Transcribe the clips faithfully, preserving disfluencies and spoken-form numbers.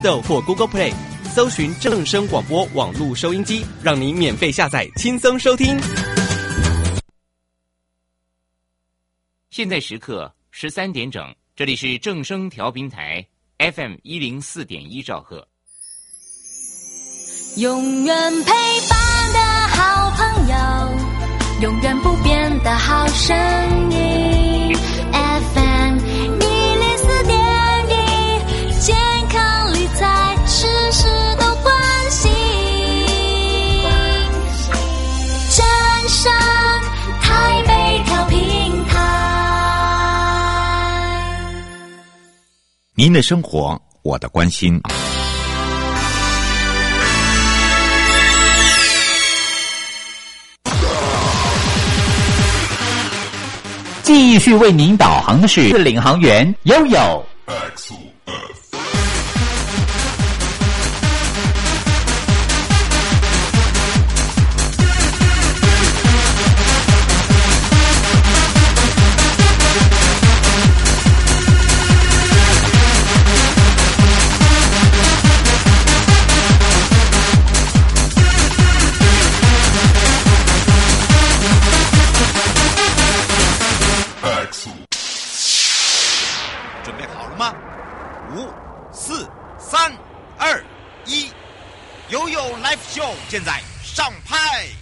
Store 或 Google Play 搜寻正声广播网络收音机，让你免费下载，轻松收听。 现在时刻十三点整，这里是正声调频台 F M 一零四点一兆赫。 永远陪伴的好朋友，永远不变的好声音 F M 一零四点一，健康理财事事都关心，正声台北调频台。 您的生活，我的关心。继续为您导航的是领航员悠悠。 现在上拍。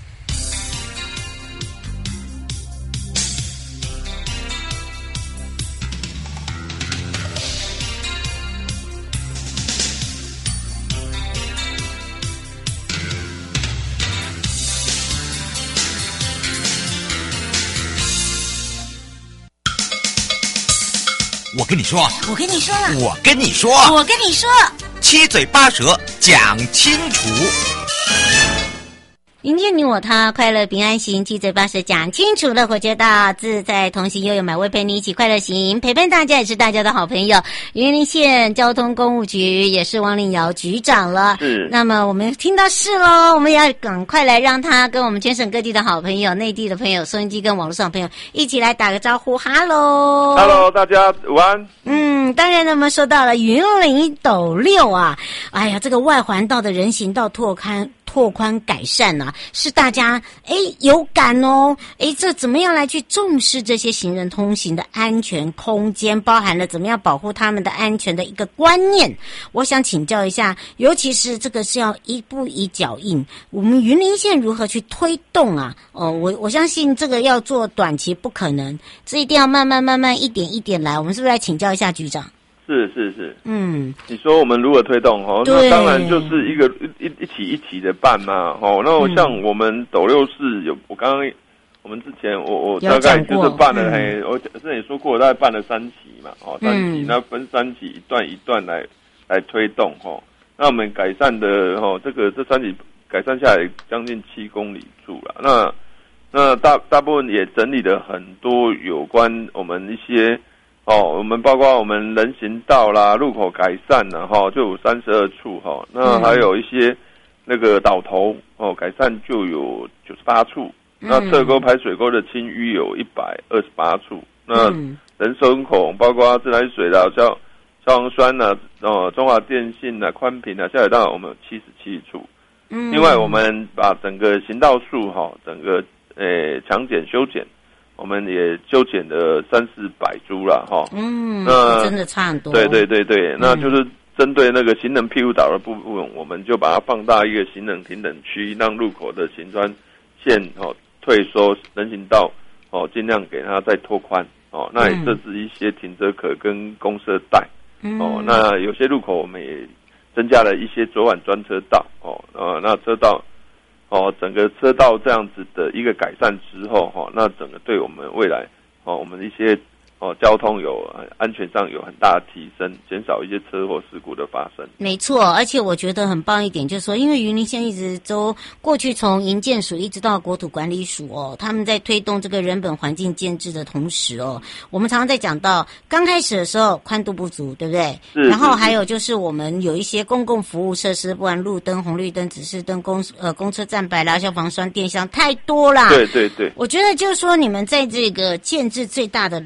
我跟你说， 我跟你说了， 我跟你说， 我跟你说， 七嘴八舌讲清楚。 迎接你我他，快乐平安行，七嘴八舌讲清楚了，火车道自在同行，悠悠美味陪你一起快乐行，陪伴大家也是大家的好朋友。云林县交通公务局也是王令尧局长了， 是。 那么我们听到是咯，我们也要赶快来让他跟我们全省各地的好朋友、内地的朋友、收音机跟网络上的朋友一起来打个招呼。哈喽， 哈喽，大家午安。 嗯，当然呢，我们说到了云林斗六啊，哎呀，这个外环道的人行道拓宽。拓宽改善啊，是大家诶有感哦，诶这怎么样来去重视这些行人通行的安全空间，包含了怎么样保护他们的安全的一个观念。我想请教一下，尤其是这个是要一步一脚印，我们云林县如何去推动啊？哦，我我相信这个要做短期不可能，这一定要慢慢慢慢一点一点来。我们是不是来请教一下局长？ 是是是， 嗯， 你说我们如何推动哦？那当然就是一个一一起一起的办嘛，哦，那我像我们斗六市有，我刚刚我们之前我我大概就是办了，嘿、嗯，我之前也说过，我大概办了三期嘛，哦，三期，那、嗯、分三期一段一段来来推动，哦，那我们改善的哦，这个这三期改善下来将近七公里处了，那那大大部分也整理了很多有关我们一些。哦，我们包括我们人行道啦、路口改善啦，哈，就有三十二处哈。那还有一些那个岛头哦，改善就有九十八处。嗯、那侧沟排水沟的清淤有一百二十八处。那人收孔包括自来水啦、消消防栓啦、哦中华电信啦、宽频啦、下水道我们有七十七处。嗯。另外，我们把整个行道树哈，整个诶强剪修剪。我们也修剪了三四百株了哈， 嗯，那真的差很多。 对对对对，嗯、那就是针对那个行人庇护岛的部分，我们就把它放大一个行人平等区，让路口的行穿线哦退缩，人行道哦尽量给它再拓宽哦。那也设置一些停车格跟公车带、嗯、哦。那有些路口我们也增加了一些左转专车道哦，呃，那车道。哦，整个车道这样子的一个改善之后，哈、哦，那整个对我们未来，哦，我们一些哦交通有安全上有很大的提升，减少一些车祸事故的发生。 没错，而且我觉得很棒一点，就是说，因为云林县一直都过去从营建署一直到国土管理署哦，他们在推动这个人本环境建制的同时哦，我们常常在讲到刚开始的时候宽度不足，对不对？ 是。 然后还有就是我们有一些公共服务设施，不管路灯、红绿灯、指示灯、公呃公车站牌啦、消防栓、电箱太多啦。 对对对。 我觉得就是说，你们在这个建制最大的两大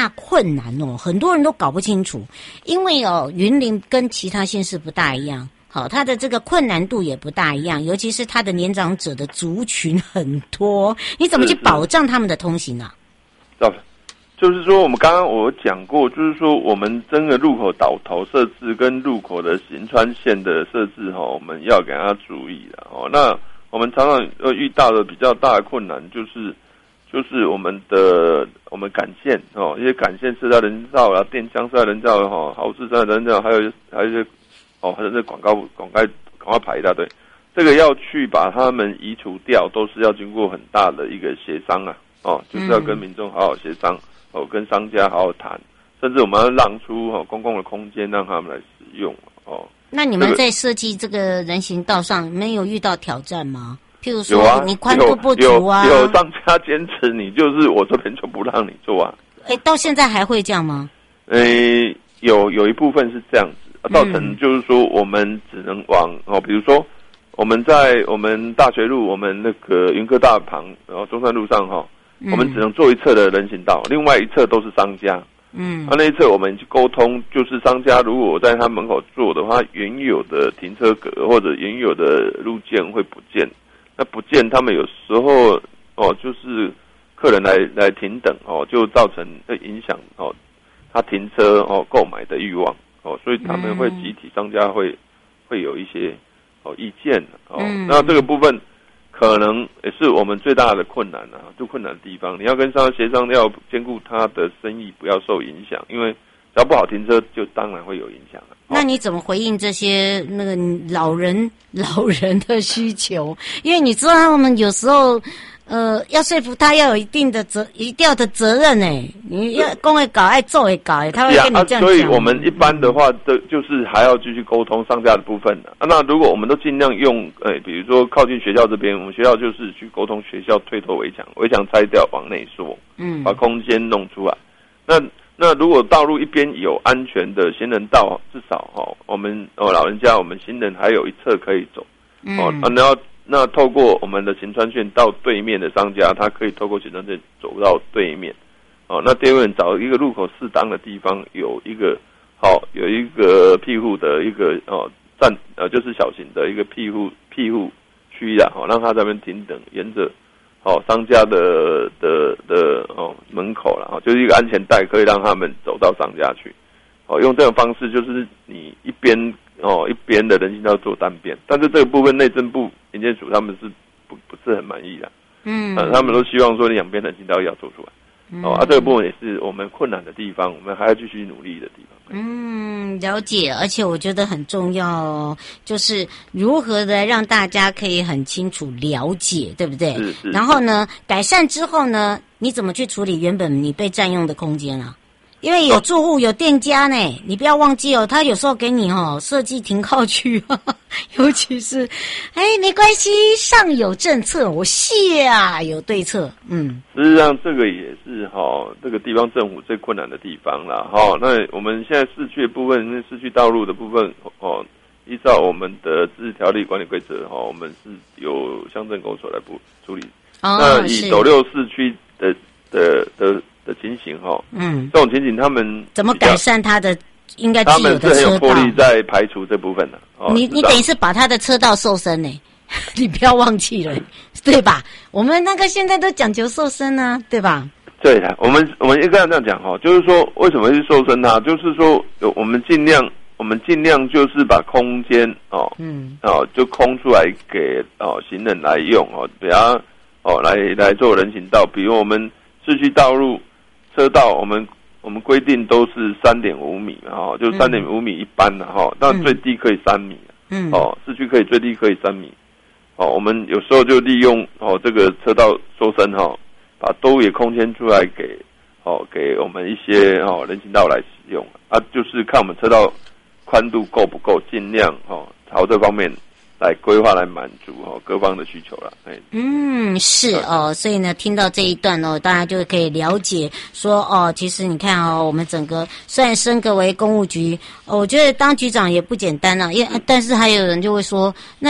大困难哦，很多人都搞不清楚，因为哦，云林跟其他县市不大一样。好，它的这个困难度也不大一样，尤其是它的年长者的族群很多，你怎么去保障他们的通行啊？ 是是就是说，我们刚刚我讲过，就是说，我们整个入口导头设置跟入口的行穿线的设置哈，我们要给他注意的哦。那我们常常呃遇到的比较大的困难就是，就是我们的我们杆线哦，一些杆线是在人造啊，电浆是在人造哈，豪士在人造，还有还有一些。哦，或者是广告广告广告牌一大堆，这个要去把他们移除掉，都是要经过很大的一个协商啊。哦，就是要跟民众好好协商，哦，跟商家好好谈，甚至我们要让出哦公共的空间让他们来使用哦。 那你们在设计这个人行道上没有遇到挑战吗？譬如说， 啊、 你宽度不足啊， 有, 有, 有商家坚持你就是我这边就不让你做啊。 哎，到现在还会这样吗？ 诶，有有一部分是这样子。造成就是说，我们只能往哦，比如说我们在我们大学路，我们那个云科大旁，然后中山路上哈，嗯、我们只能做一侧的人行道，另外一侧都是商家。嗯，啊，那一侧我们去沟通，就是商家如果我在他门口做的话，原有的停车格或者原有的路线会不见，那不见他们有时候哦，就是客人来来停等哦，就造成会影响哦他停车哦购买的欲望。哦，所以他们会集体商家会、嗯、会有一些哦意见哦、嗯，那这个部分可能也是我们最大的困难啊，最困难的地方。你要跟商家协商，要兼顾他的生意不要受影响，因为只要不好停车，就当然会有影响了。 那你怎么回应这些那个老人老人的需求？因为你知道他们有时候。呃，要说服他要有一定的责，一定要的责任哎，你要公会搞，爱做会搞哎，他会跟你这样讲、啊。 所以我们一般的话，这就是还要继续沟通商家的部分的、啊。那如果我们都尽量用，哎，比如说靠近学校这边，我们学校就是去沟通学校退脱围墙，围墙拆掉往内缩，嗯，把空间弄出来。那那如果道路一边有安全的行人道，至少哦，我们哦老人家，我们行人还有一侧可以走，嗯、哦，啊，然后。那透过我们的行穿线到对面的商家，他可以透过行穿线走到对面。哦，那第二个找一个路口适当的地方，有一个好、哦、有一个庇护的一个哦站呃就是小型的一个庇护庇护区啦，哦让他在那边停等，沿着哦商家的的的哦门口啦，哦就是一个安全带，可以让他们走到商家去。哦，用这种方式就是你一边哦一边的人行道做单边，但是这个部分内政部营建署他们是不不是很满意的，嗯、呃，他们都希望说两边人行道要做出来，嗯、哦，啊，这个部分也是我们困难的地方，我们还要继续努力的地方。 嗯，了解，而且我觉得很重要哦，就是如何的让大家可以很清楚了解，对不对？ 是是。 然后呢，改善之后呢，你怎么去处理原本你被占用的空间啊？因为有住户有店家呢，你不要忘记哦，他有时候给你哦设计停靠区，呵呵尤其是，哎，没关系，上有政策，我下有对策，嗯。 实际上这个也是哈、哦，这个地方政府最困难的地方啦，哈、哦。那我们现在市区的部分，那市区道路的部分，哦，依照我们的自治条例管理规则，哈、哦，我们是由乡镇公所来不处理。哦，那以斗六市区的的的。的情形哈，嗯，这种情形他们怎么改善他的应该既有的车道？他们是很有魄力在排除这部分的。 哦、你你等于是把他的车道瘦身呢，你不要忘记了，对吧？我们那个现在都讲究瘦身啊，对吧？ 对的，我们我们应该这样讲哈，就是说为什么去瘦身它？就是说我们尽量我们尽量就是把空间哦，嗯，哦就空出来给哦行人来用哦，比方哦来来做人行道，比如我们市区道路。车道我们我们规定都是三点五米嘛，哈，就三点五米一般的哈，那、嗯、最低可以三米，嗯，哦，市区可以最低可以三米，哦，我们有时候就利用哦这个车道缩身哈，把多野空间出来给哦给我们一些哦人行道来使用啊，就是看我们车道宽度够不够，尽量哦朝这方面。来规划来满足哦各方的需求了，哎， 嗯，是哦，所以呢，听到这一段哦，大家就可以了解说哦，其实你看哦，我们整个虽然升格为公务局，哦，我觉得当局长也不简单啊，因为但是还有人就会说，那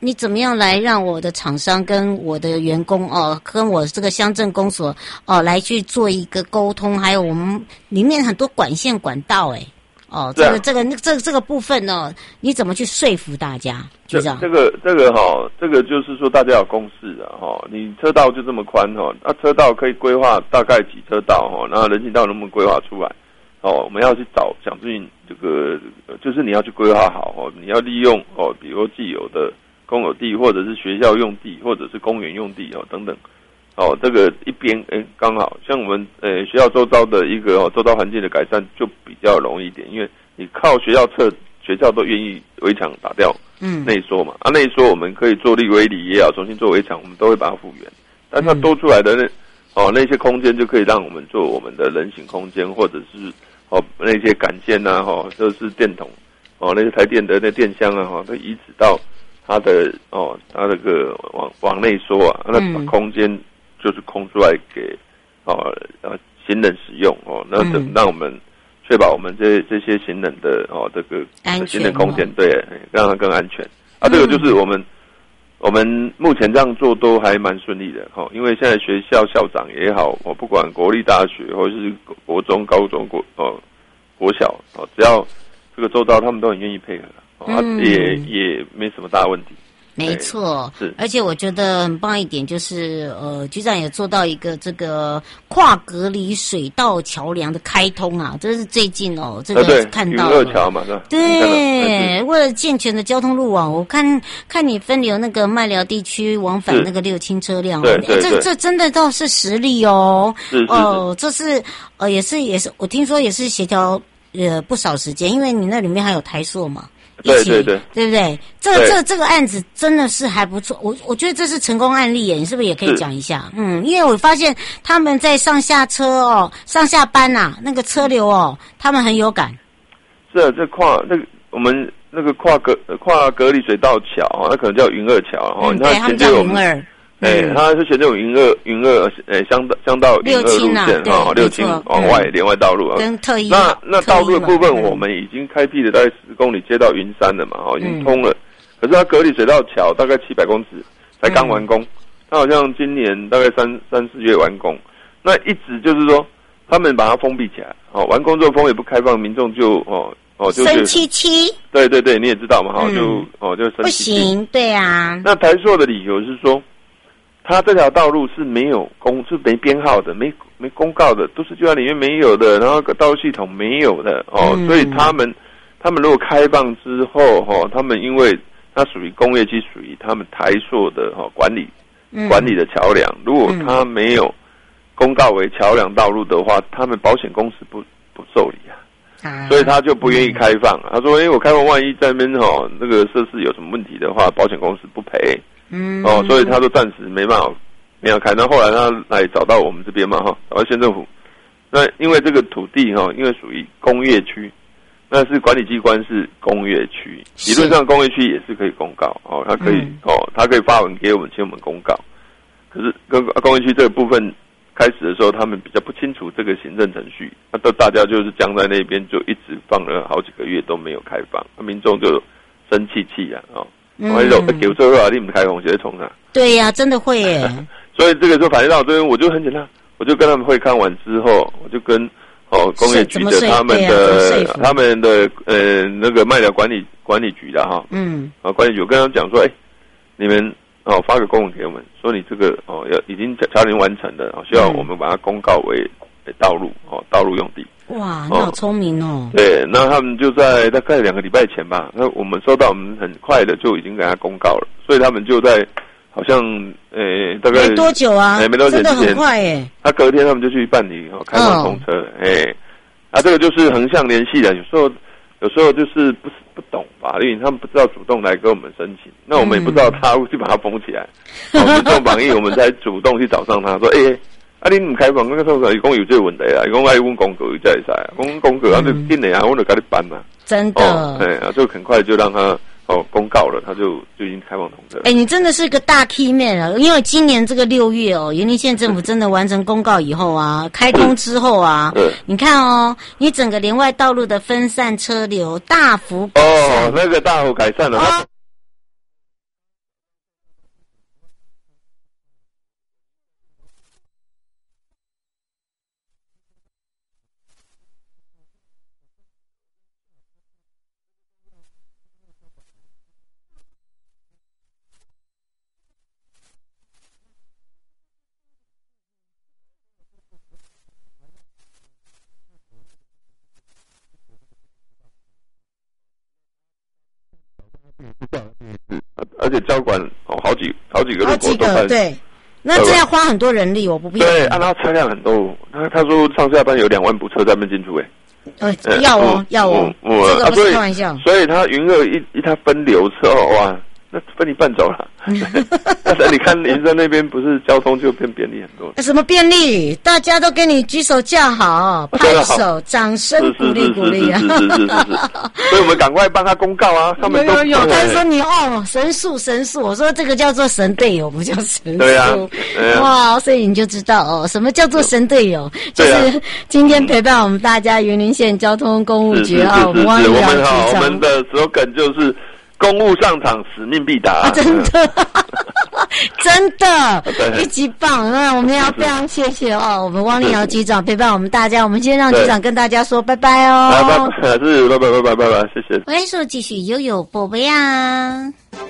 你怎么样来让我的厂商跟我的员工哦，跟我这个乡镇公所哦来去做一个沟通，还有我们里面很多管线管道哎。哦，这个、啊、这个那这个这个部分呢、哦，你怎么去说服大家？就这样。 这个这个哈、哦，这个就是说大家有共识的哈、哦。你车道就这么宽哈、哦，那、啊、车道可以规划大概几车道哈、哦，那人行道能不能规划出来？哦，我们要去找想尽这个，就是你要去规划好哦，你要利用哦，比如既有的公有地，或者是学校用地，或者是公园用地哦等等。哦，这个一边诶，刚好像我们诶学校周遭的一个哦周遭环境的改善就比较容易一点，因为你靠学校侧，学校都愿意围墙打掉，嗯，内缩嘛，啊内缩我们可以做立围里也好，重新做围墙，我们都会把它复原，但它多出来的那哦那些空间就可以让我们做我们的人行空间，或者是哦那些杆线呐、啊，哈、哦，就是电筒，哦那些台电的那电箱啊，哈、哦，都移植到它的哦它这个往往内缩啊，那把空间。就是空出来给哦呃行人使用哦，那等让我们确保我们这这些行人的哦这个行人空间对，让它更安全啊。这个就是我们、嗯、我们目前这样做都还蛮顺利的哈、哦，因为现在学校校长也好，哦不管国立大学或者是国中、高中、国哦国小哦，只要这个周遭他们都很愿意配合，哦嗯、也也没什么大问题。 没错，是，而且我觉得很棒一点就是，呃，局长也做到一个这个跨隔离水道桥梁的开通啊，这是最近哦，这个看到了。云二桥嘛，是吧？ 对，为了健全的交通路网，我看看你分流那个麦寮地区往返那个六轻车辆， 对对对， 这这真的倒是实力哦。 是是是。 哦，这是呃，也是也是，我听说也是协调呃不少时间，因为你那里面还有台塑嘛。 对对对， 对不对？这个这个这个案子真的是还不错，我我觉得这是成功案例耶，你是不是也可以讲一下？嗯，因为我发现他们在上下车哦、上下班呐、啊，那个车流哦，他们很有感。 是啊，这跨那个我们那个跨隔跨隔离水道桥啊，那可能叫云二桥哦， 嗯、对，他们叫云二。 哎、欸，它是选这种云二云二，哎、欸，乡乡道云二路线哈，六轻往外连外道路啊。 跟特一那那道路的部分，我们已经开辟了大概十公里，接到云山了嘛，哦，已经通了。嗯、可是它隔离水道桥大概七百公尺，才刚完工。它、嗯、好像今年大概三三四月完工。那一直就是说，他们把它封闭起来，哦，完工之后封也不开放，民众就哦哦就生气气。 对对对，你也知道嘛，哈、嗯，就哦就生气气。 不行，对啊。 那台塑的理由是说。它这条道路是没有公是没编号的，没没公告的，都市计划里面没有的，然后道路系统没有的哦，嗯、所以他们他们如果开放之后哦，他们因为它属于工业区，属于他们台塑的哦管理、嗯、管理的桥梁，如果它没有公告为桥梁道路的话，他们保险公司不不受理啊，啊所以他就不愿意开放。嗯、他说：“哎，我开放万一在那边哦那个设施有什么问题的话，保险公司不赔。”嗯，哦，所以他说暂时没办法，没有开。那后来他来找到我们这边嘛，哈，找到县政府。那因为这个土地哈，因为属于工业区，那是管理机关是工业区，理论上工业区也是可以公告哦，他可以、嗯、哦，他可以发文给我们，请我们公告。可是跟工业区这个部分开始的时候，他们比较不清楚这个行政程序，那都大家就是僵在那边，就一直放了好几个月都没有开放，那民众就生气气啊，哦。我有给我做啊，你们开红直接冲啊！ 对呀、啊，真的会耶。 所以这个时候反映到这边，我就很简单，我就跟他们会看完之后，我就跟哦工业局的他们的、啊、他们的呃那个麦寮管理管理局的哈，嗯，啊管理局我跟他们讲说，哎、欸，你们哦发个公文给我们，说你这个哦要已经桥梁完成的，哦需要我们把它公告为道路哦道路用地。 哇，你好聪明哦！ 对，那他们就在大概两个礼拜前吧，那我们收到，我们很快的就已经给他公告了，所以他们就在好像呃大概没多久啊， 哎没多久之前， 真的很快耶。 他隔天他们就去办理哦开放通车，哎、哦，啊这个就是横向联繫的，有时候有时候就是不不懂法律，他们不知道主动来跟我们申请，那我们也不知道他会去把它封起来，嗯、哦，民众榜议我们才主动去找上他说，哎、欸。啊！你唔开放，那个时候伊讲有这个问题啦，伊讲爱阮公告有才会使啊，讲公告啊就紧的啊，我就给你办嘛。 真的， 哦，哎啊，就很快就让他哦公告了，他就就已经开放通车。 哎，你真的是个大 key man 啊！因为今年这个六月哦，云林县政府真的完成公告以后啊，开通之后啊，你看哦，你整个连外道路的分散车流大幅改善哦，那个大幅改善了。哦而且交管哦好几好几个路口都看，对，那这要花很多人力，我不必要。 对，按照车辆很多，他他说上下班有两万部车在那边进出，哎， 呃，要哦，要哦，这个不是开玩笑。 所以他云二一一他分流之后，哇，那分一半走了。但是你看林森那边不是交通就变便利很多？ 什么便利？大家都给你举手叫好，拍手，掌声鼓励鼓励啊！ 是是是是是，所以我们赶快帮他公告啊！他们有有有，他说你哦神速神速，我说这个叫做神队友，不叫神速。对啊，哇，所以你就知道哦，什么叫做神队友？就是今天陪伴我们大家云林县交通公务局啊，我们汪立瑶局长， 我们的 slogan 就是公务上场，使命必达。 啊、真的，真的，一级棒！那我们要非常谢谢哦，我们汪立瑶局长陪伴我们大家。我们先让局长跟大家说拜拜哦。 拜拜，是拜拜拜拜拜拜，谢谢。 回来说继续悠悠宝贝啊。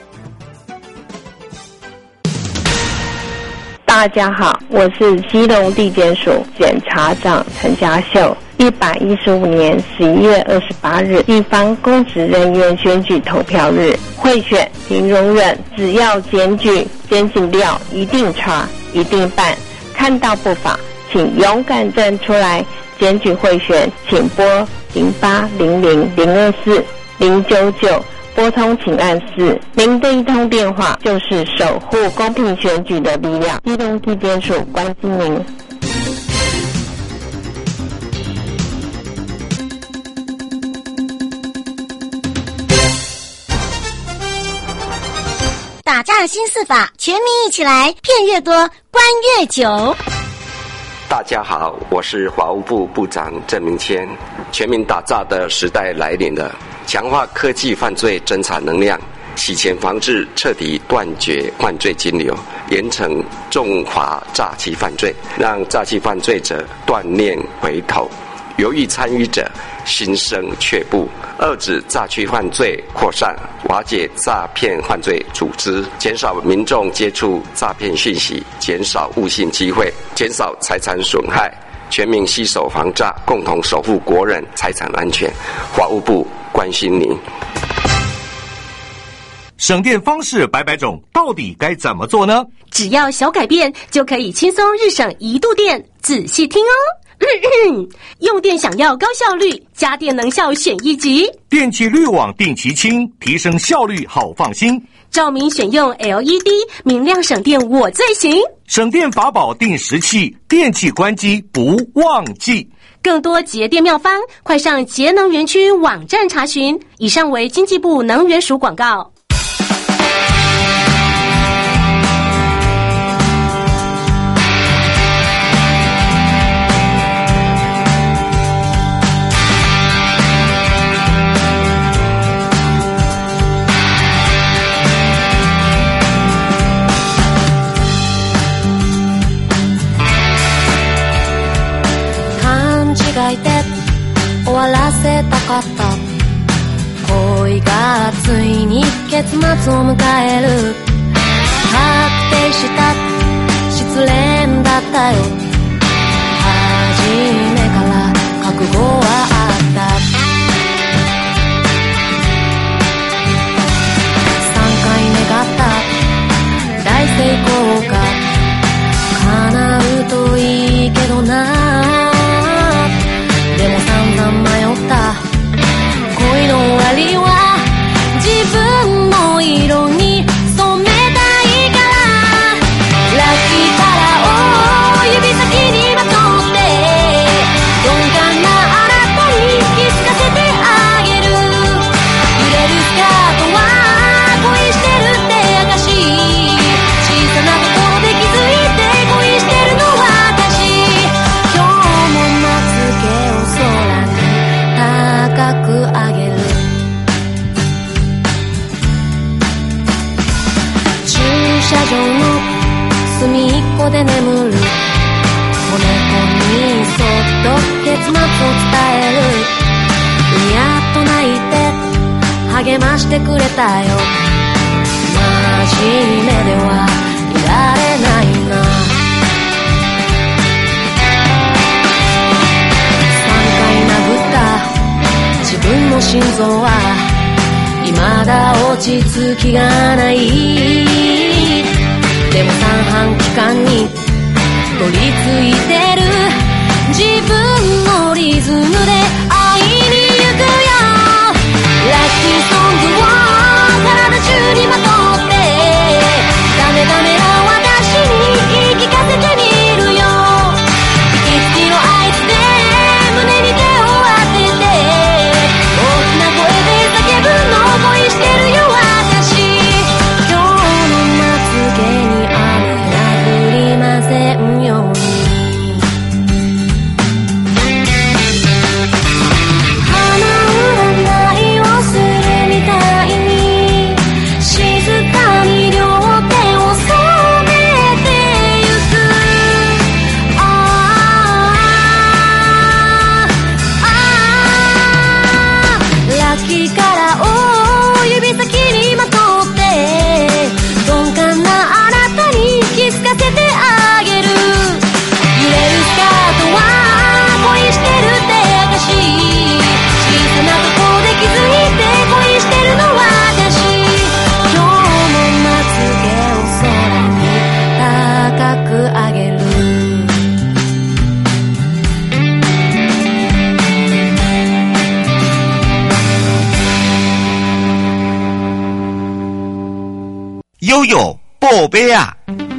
大家好，我是基隆地检署检察长陈家秀。一百一十五年十一月二十八日，地方公职人员选举投票日，贿选零容忍，只要检举检警料一定查，一定办。看到不法，请勇敢站出来检举贿选，请拨零八零零零二四零九九。拨通请按四，您的一通电话就是守护公平选举的力量。基隆地检署关心您。 打仗新四法，全民一起来，骗越多，关越久。 大家好，我是法务部部长郑明谦。全民打诈的时代来临了，强化科技犯罪侦查能量，洗钱防治，彻底断绝犯罪金流，严惩重罚诈欺犯罪，让诈欺犯罪者断念回头，犹豫参与者心生却步，遏止诈欺犯罪扩散，瓦解诈骗犯罪组织，减少民众接触诈骗讯息，减少误信机会，减少财产损害，全民携手防诈，共同守护国人财产安全。法务部关心您。 省电方式百百种，到底该怎么做呢？ 只要小改变，就可以轻松日省一度电。仔细听哦。用电想要高效率，家电能效选一级， 电器滤网定期清，提升效率好放心。 照明选用 L E D， 明亮省电我最行。 省电法宝定时器，电器关机不忘记。 更多节电妙方，快上节能园区网站查询。以上为经济部能源署广告。 終わらせたかった恋がついに結末を迎える確定した失恋だったよ初めから覚悟はあったさんかい願った大成功が叶うといいけどなでも散々迷った恋の終わりは自分の色に染めたいからラッキーカラーを指先にまとって鈍感なあなたに気づかせてあげる揺れるスカートは恋してるって証小さなところで気づいて恋してるのは私今日もまつげを空に高く上げる駐車場の隅っこで眠る子猫にそっと結末を伝えるうやっと泣いて励ましてくれたよ真面目ではいられないなさんかい殴った自分の心臓は今まだ落ち着きがないでも三半規管に取り付いてる自分のリズムで会いに行くよラッキーソングを体中にまとってダメダメな私に言い聞かせてみるよ息つきの合図で胸に手を当てて大きな声で叫ぶの恋してるよ私今日のまつげに雨が降りませんように悠悠宝贝啊！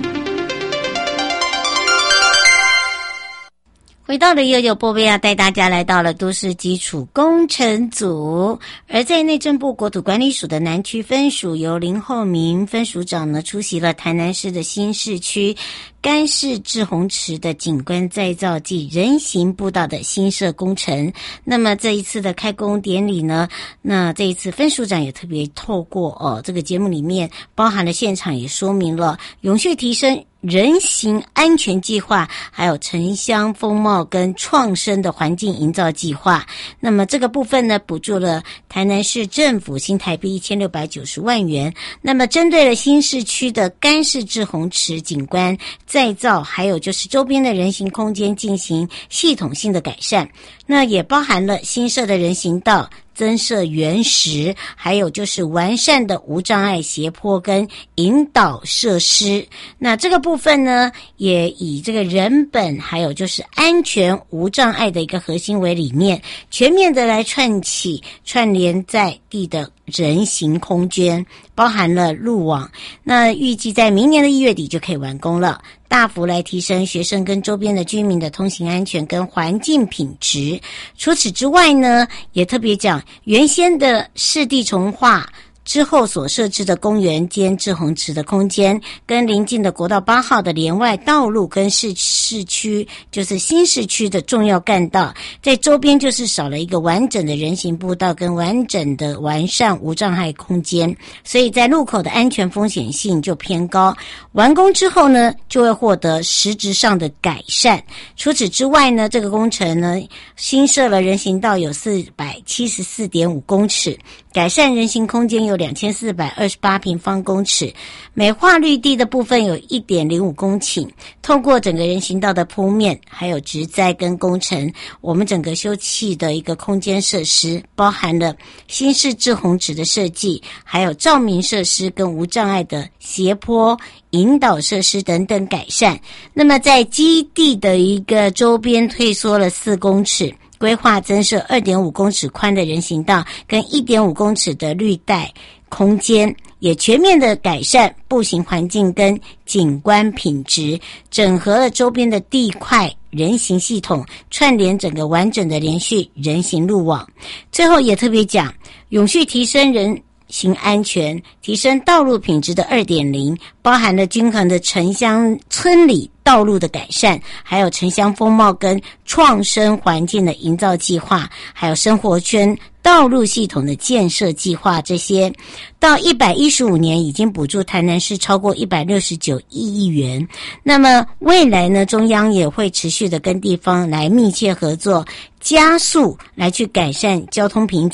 回到了悠悠波贝亚，带大家来到了都市基础工程组。而在内政部国土管理署的南区分署，由林厚明分署长呢出席了台南市的新市区干式滞洪池的景观再造暨人行步道的新设工程。那么这一次的开工典礼呢，那这一次分署长也特别透过哦这个节目里面包含了现场也说明了永续提升人行安全计划，还有城乡风貌跟创生的环境营造计划。那么这个部分呢，补助了台南市政府新台币一千六百九十万元。那么针对了新市区的干式滞洪池景观再造，还有就是周边的人行空间进行系统性的改善。那也包含了新设的人行道，增设原石，还有就是完善的无障碍斜坡跟引导设施。那这个部分呢，也以这个人本还有就是安全无障碍的一个核心为理念，全面的来串起串联在地的人行空间，包含了路网。那预计在明年的一月底就可以完工了，大幅来提升学生跟周边的居民的通行安全跟环境品质。除此之外呢，也特别讲原先的市地重划之后所设置的公园兼滞洪池的空间，跟邻近的国道八号的连外道路跟市市区，就是新市区的重要干道，在周边就是少了一个完整的人行步道跟完整的完善无障碍空间，所以在路口的安全风险性就偏高。完工之后呢，就会获得实质上的改善。除此之外呢，这个工程呢，新设了人行道有四百七十四点五公尺，改善人行空间有两千四百二十八平方公尺，美化绿地的部分有 一点零五公顷。透过整个人行道的铺面，还有植栽跟工程，我们整个休憩的一个空间设施，包含了新式滞洪池的设计，还有照明设施跟无障碍的斜坡引导设施等等改善。那么在基地的一个周边退缩了四公尺，规划增设 二点五公尺宽的人行道跟 一点五公尺的绿带空间，也全面的改善步行环境跟景观品质，整合了周边的地块人行系统，串联整个完整的连续人行路网。最后也特别讲永续提升人行安全，提升道路品质的 二点零， 包含了均衡的城乡村里道路的改善，还有城乡风貌跟创生环境的营造计划，还有生活圈道路系统的建设计划，这些到一百一十五年已经补助台南市超过一百六十九亿元。那么未来呢，中央也会持续的跟地方来密切合作，加速来去改善交通瓶颈，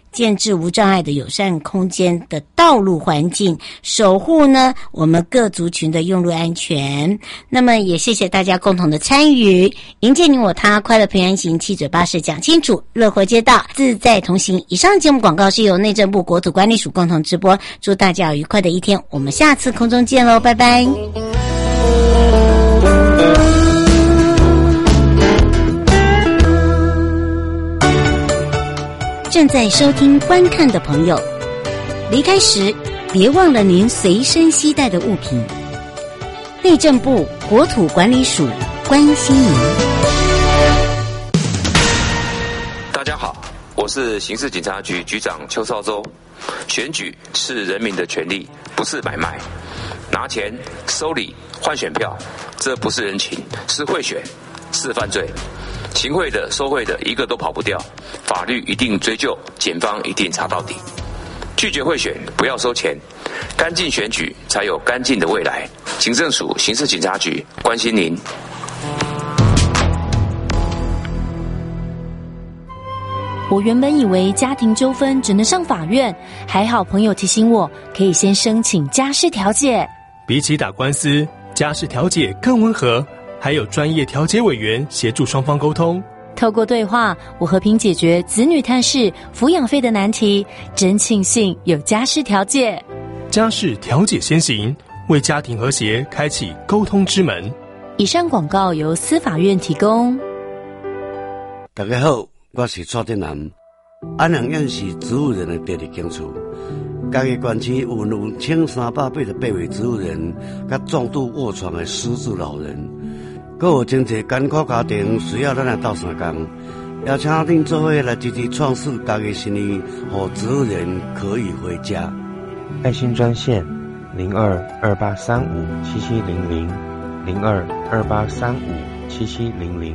建置无障碍的友善空间的道路环境，守护呢我们各族群的用路安全。那么也谢谢大家共同的参与，迎接你我他，快乐平安行，七嘴八舌讲清楚，乐活街道自在同行。以上节目广告是由内政部国土管理署共同直播，祝大家有愉快的一天，我们下次空中见喽，拜拜。正在收听观看的朋友，离开时别忘了您随身携带的物品。内政部国土管理署关心您。 大家好，我是刑事警察局局长邱少洲。选举是人民的权利，不是买卖。拿钱收礼换选票，这不是人情，是贿选，是犯罪。行贿的、收贿的，一个都跑不掉，法律一定追究，检方一定查到底。拒绝贿选，不要收钱，干净选举才有干净的未来。警政署刑事警察局关心您。 我原本以为家庭纠纷只能上法院，还好朋友提醒我，可以先申请家事调解。 比起打官司，家事调解更温和，还有专业调解委员协助双方沟通。 透过对话，我和平解决子女探视、抚养费的难题，真庆幸有家事调解。 家事调解先行，为家庭和谐开启沟通之门。 以上广告由司法院提供。 大家好，我是蔡振南。安阳县是植物人的第二警处，嘉义县区有两千三百八十八位植物人，甲重度卧床的失智老人。还有真侪艰苦家庭需要咱来斗相共，邀请恁做伙来积极创设家己新的，让植物人可以回家。 爱心专线零二二八三五七七零零零二二八三五七七零零。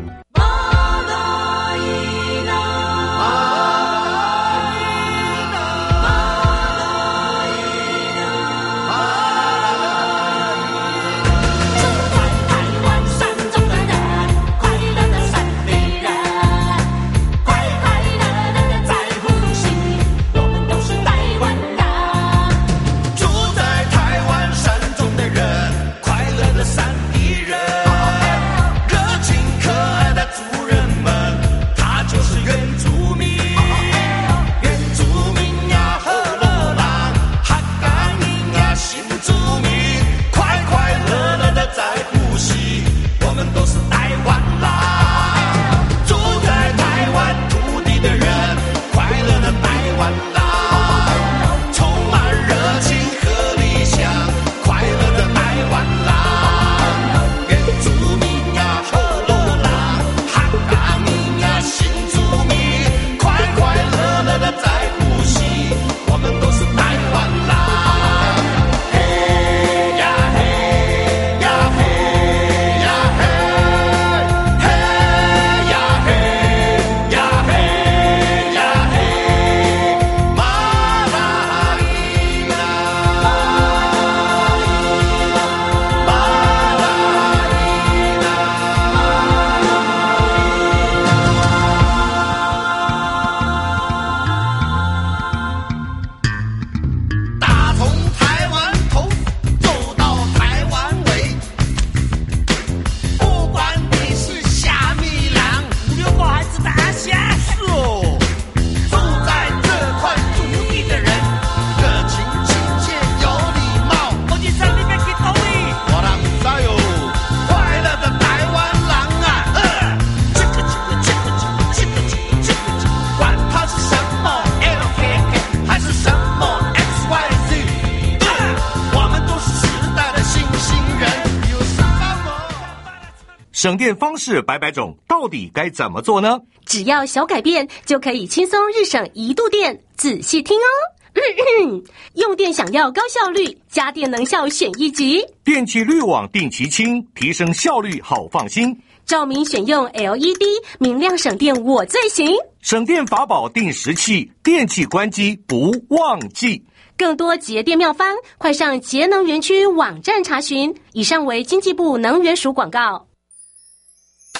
省电方式百百种，到底该怎么做呢？ 只要小改变，就可以轻松日省一度电。仔细听哦。咳咳用电想要高效率，家电能效选一级。 电气滤网定期清，提升效率好放心。 照明选用 L E D， 明亮省电我最行。 省电法宝定时器，电器关机不忘记。 更多节电妙方，快上节能园区网站查询。以上为经济部能源署广告。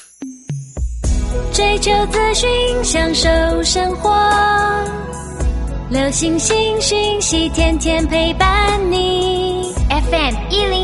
追求资讯，享受生活。 流星星讯息，天天陪伴你。F M 一